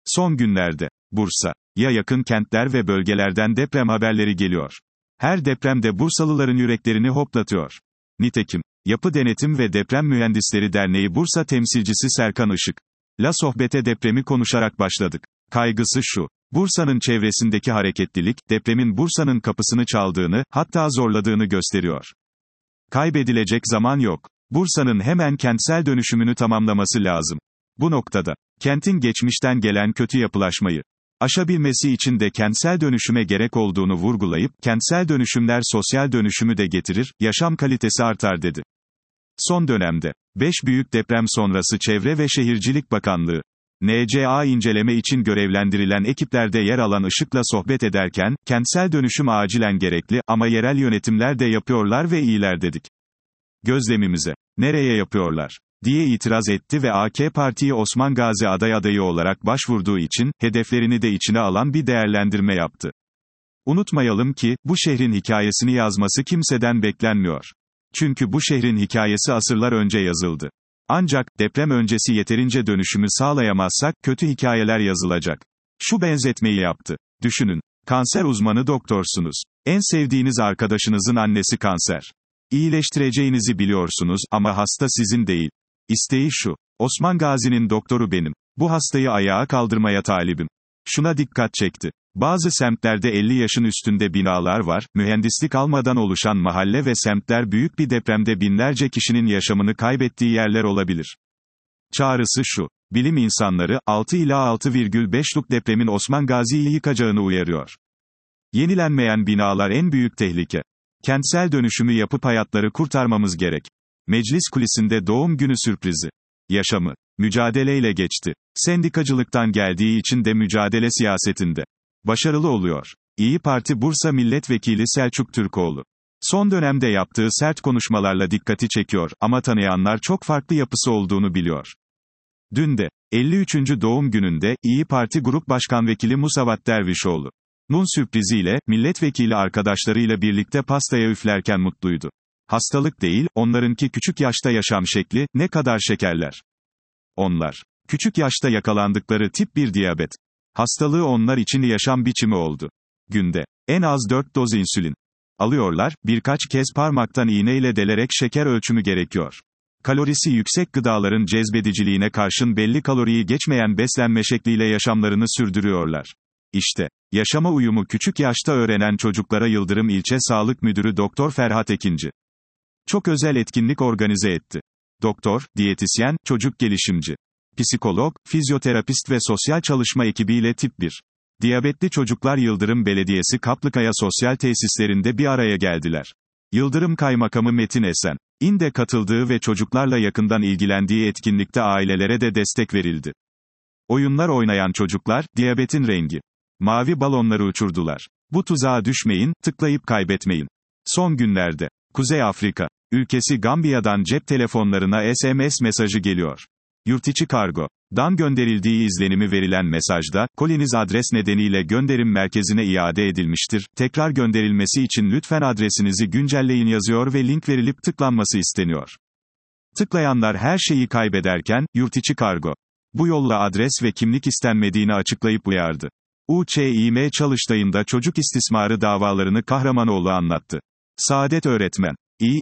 Son günlerde, Bursa'ya yakın kentler ve bölgelerden deprem haberleri geliyor. Her depremde Bursalıların yüreklerini hoplatıyor. Nitekim, Yapı Denetim ve Deprem Mühendisleri Derneği Bursa temsilcisi Serkan Işık'la sohbete depremi konuşarak başladık. Kaygısı şu: Bursa'nın çevresindeki hareketlilik, depremin Bursa'nın kapısını çaldığını, hatta zorladığını gösteriyor. Kaybedilecek zaman yok. Bursa'nın hemen kentsel dönüşümünü tamamlaması lazım. Bu noktada, kentin geçmişten gelen kötü yapılaşmayı aşabilmesi için de kentsel dönüşüme gerek olduğunu vurgulayıp, kentsel dönüşümler sosyal dönüşümü de getirir, yaşam kalitesi artar dedi. Son dönemde, 5 büyük deprem sonrası Çevre ve Şehircilik Bakanlığı, NCA inceleme için görevlendirilen ekiplerde yer alan Işık'la sohbet ederken, kentsel dönüşüm acilen gerekli ama yerel yönetimler de yapıyorlar ve iyiler dedik. Gözlemimize, nereye yapıyorlar diye itiraz etti ve AK Parti'yi Osman Gazi adayı olarak başvurduğu için, hedeflerini de içine alan bir değerlendirme yaptı. Unutmayalım ki, bu şehrin hikayesini yazması kimseden beklenmiyor. Çünkü bu şehrin hikayesi asırlar önce yazıldı. Ancak, deprem öncesi yeterince dönüşümü sağlayamazsak, kötü hikayeler yazılacak. Şu benzetmeyi yaptı. Düşünün. Kanser uzmanı doktorsunuz. En sevdiğiniz arkadaşınızın annesi kanser. İyileştireceğinizi biliyorsunuz ama hasta sizin değil. İsteği şu: Osman Gazi'nin doktoru benim. Bu hastayı ayağa kaldırmaya talibim. Şuna dikkat çekti. Bazı semtlerde 50 yaşın üstünde binalar var, mühendislik almadan oluşan mahalle ve semtler büyük bir depremde binlerce kişinin yaşamını kaybettiği yerler olabilir. Çağrısı şu: bilim insanları, 6 ila 6,5'luk depremin Osman Gazi'yi yıkacağını uyarıyor. Yenilenmeyen binalar en büyük tehlike. Kentsel dönüşümü yapıp hayatları kurtarmamız gerek. Meclis kulisinde doğum günü sürprizi. Yaşamı, mücadeleyle geçti. Sendikacılıktan geldiği için de mücadele siyasetinde başarılı oluyor. İyi Parti Bursa Milletvekili Selçuk Türkoğlu. Son dönemde yaptığı sert konuşmalarla dikkati çekiyor ama tanıyanlar çok farklı yapısı olduğunu biliyor. Dün de, 53. doğum gününde, İyi Parti Grup Başkan Vekili Musavat Dervişoğlu'nun sürpriziyle, milletvekili arkadaşlarıyla birlikte pastaya üflerken mutluydu. Hastalık değil, onlarınki küçük yaşta yaşam şekli, ne kadar şekerler. Onlar, küçük yaşta yakalandıkları tip 1 diyabet hastalığı onlar için yaşam biçimi oldu. Günde, en az 4 doz insülin alıyorlar, birkaç kez parmaktan iğneyle delerek şeker ölçümü gerekiyor. Kalorisi yüksek gıdaların cezbediciliğine karşın belli kaloriyi geçmeyen beslenme şekliyle yaşamlarını sürdürüyorlar. İşte, yaşama uyumu küçük yaşta öğrenen çocuklara Yıldırım İlçe Sağlık Müdürü Doktor Ferhat Ekinci çok özel etkinlik organize etti. Doktor, diyetisyen, çocuk gelişimci, psikolog, fizyoterapist ve sosyal çalışma ekibiyle tip 1 diyabetli çocuklar Yıldırım Belediyesi Kaplıkaya Sosyal Tesislerinde bir araya geldiler. Yıldırım Kaymakamı Metin Esen'in de katıldığı ve çocuklarla yakından ilgilendiği etkinlikte ailelere de destek verildi. Oyunlar oynayan çocuklar, diyabetin rengi mavi balonları uçurdular. Bu tuzağa düşmeyin, tıklayıp kaybetmeyin. Son günlerde, Kuzey Afrika ülkesi Gambiya'dan cep telefonlarına SMS mesajı geliyor. Yurtiçi Kargo'dan gönderildiği izlenimi verilen mesajda, koliniz adres nedeniyle gönderim merkezine iade edilmiştir, tekrar gönderilmesi için lütfen adresinizi güncelleyin yazıyor ve link verilip tıklanması isteniyor. Tıklayanlar her şeyi kaybederken, Yurtiçi Kargo bu yolla adres ve kimlik istenmediğini açıklayıp uyardı. UÇİM Çalıştayı'nda çocuk istismarı davalarını Kahramanoğlu anlattı. Saadet öğretmen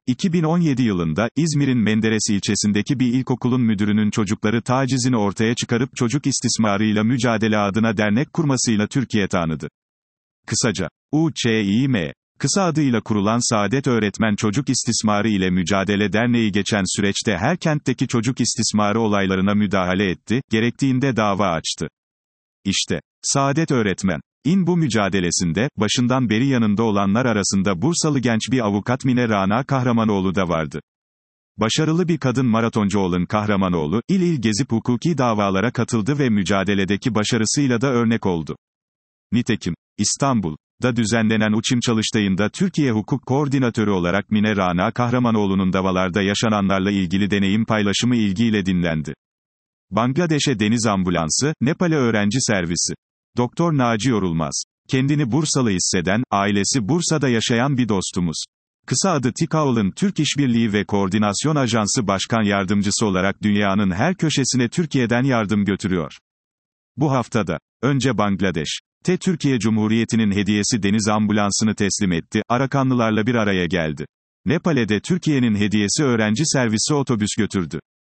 2017 yılında, İzmir'in Menderes ilçesindeki bir ilkokulun müdürünün çocukları tacizini ortaya çıkarıp çocuk istismarıyla mücadele adına dernek kurmasıyla Türkiye tanıdı. Kısaca, UÇİM, kısa adıyla kurulan Saadet Öğretmen Çocuk İstismarı ile Mücadele Derneği geçen süreçte her kentteki çocuk istismarı olaylarına müdahale etti, gerektiğinde dava açtı. İşte, Saadet Öğretmen bu mücadelesinde, başından beri yanında olanlar arasında Bursalı genç bir avukat Mine Rana Kahramanoğlu da vardı. Başarılı bir kadın maratoncu olan Kahramanoğlu, il il gezip hukuki davalara katıldı ve mücadeledeki başarısıyla da örnek oldu. Nitekim, İstanbul'da düzenlenen UÇİM Çalıştayı'nda Türkiye Hukuk Koordinatörü olarak Mine Rana Kahramanoğlu'nun davalarda yaşananlarla ilgili deneyim paylaşımı ilgiyle dinlendi. Bangladeş'e deniz ambulansı, Nepal'e öğrenci servisi. Doktor Naci Yorulmaz. Kendini Bursalı hisseden, ailesi Bursa'da yaşayan bir dostumuz. Kısa adı TİKAOL'ın Türk İşbirliği ve Koordinasyon Ajansı Başkan Yardımcısı olarak dünyanın her köşesine Türkiye'den yardım götürüyor. Bu haftada, önce Bangladeş, Türkiye Cumhuriyeti'nin hediyesi deniz ambulansını teslim etti, Arakanlılarla bir araya geldi. Nepal'e de Türkiye'nin hediyesi öğrenci servisi otobüs götürdü.